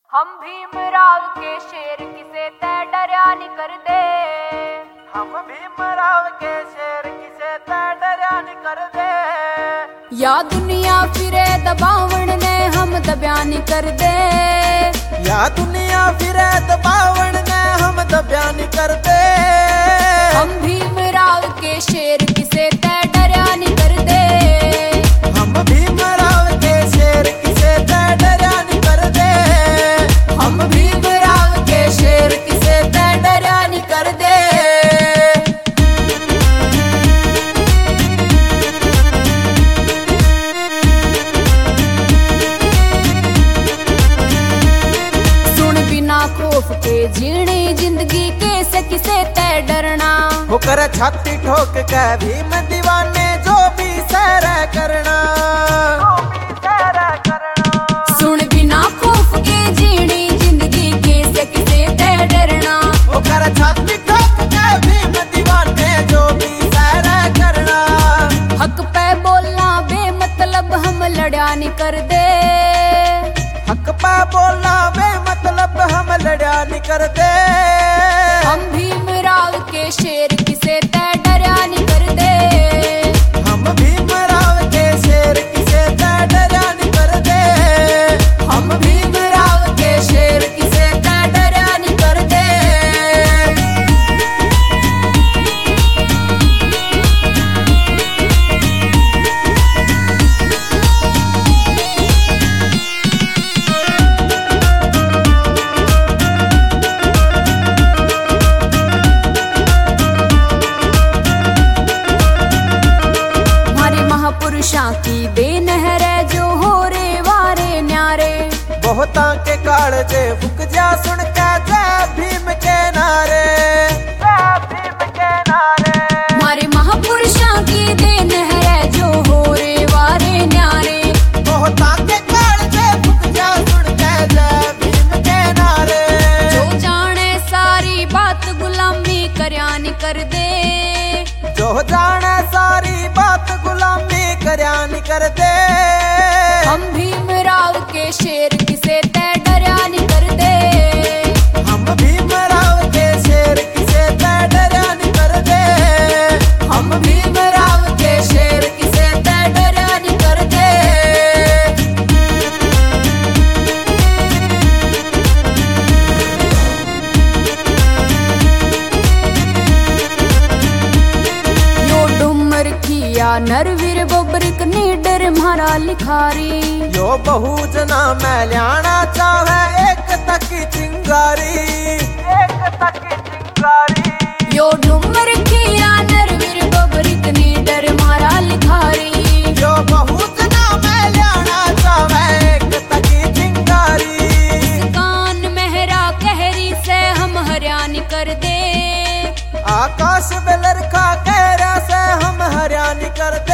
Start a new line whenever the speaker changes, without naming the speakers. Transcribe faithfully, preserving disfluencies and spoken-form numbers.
हम भीमराव के शेर किसे तय डरिया नहीं कर दे।
हम भीमराव के शेर किसे तय डरिया नहीं कर दे।
या दुनिया फिरे दबावण ने हम दबिया नहीं कर दे।
या दुनिया फिरे दबावण ने हम दबिया नहीं कर दे।
हम भीमराव के शेर किसे तय डरिया नहीं कर दे।
हम भीमराव के शेर किसे तय डरिया नहीं कर दे।
हम भीमराव के शेर किसे तय डरिया नहीं कर दे। सुन बिना खौफ के जीनी जिंदगी के से किसे तय डरना।
होकर छाती ठोक के भीम दीवाने जो भी सैर करना।
सुन बिना खौफ के जीनी जिंदगी के से किसे तय डरना।
होकर छाती ठोक के भीम दीवाने जो भी सैर करना।
हक पे बोलना बेमतलब हम लड़ा नहीं कर दे।
हक पे बोलना बेमतलब हम लड़ा नहीं कर दे।
हम भीमराव के शेर किसे तय डरिया नहीं कर दे।
हम भीमराव के शेर किसे तय डरिया नहीं कर दे।
हम भीमराव के शेर किसे तय डरिया नहीं कर दे। महापुरुषां की देन है जो हो रे वारे न्यारे।
बहुता के कालजे फुक जा सुन के जय भीम के नारे। जय भीम के नारे।
हमारे महापुरुषां की देन है जो हो रे वारे न्यारे।
बहुता के कालजे फुक जा सुन के जय भीम के नारे।
जो जाने सारी बात गुलामी करया नहीं कर दे।
जो जाने सारी बात गुलामी करया नहीं कर दे।
हम भीमराव के शेर किसे तय डरिया नहीं कर दे।
हम भीमराव के शेर किसे तय डरिया नहीं कर दे।
हम भीमराव के शेर किसे तय डरिया नहीं कर दे। यो डुमर किया नरवीर बोबरिक नीडर म्हारा लिखारी।
यो बहु जना मैं ल्याना चाहे एक तक चिंगारी। एक तक चिंगारी।
यो डुमर किया नरवीर बोबरिक नीडर म्हारा लिखारी।
यो बहु जना मैं ल्याना चाहे एक तक चिंगारी।
कान मेहरा कहरी से हम हरियाणी कर दे।
आकाश बेलर का कहरा से हम हरियाणी कर दे।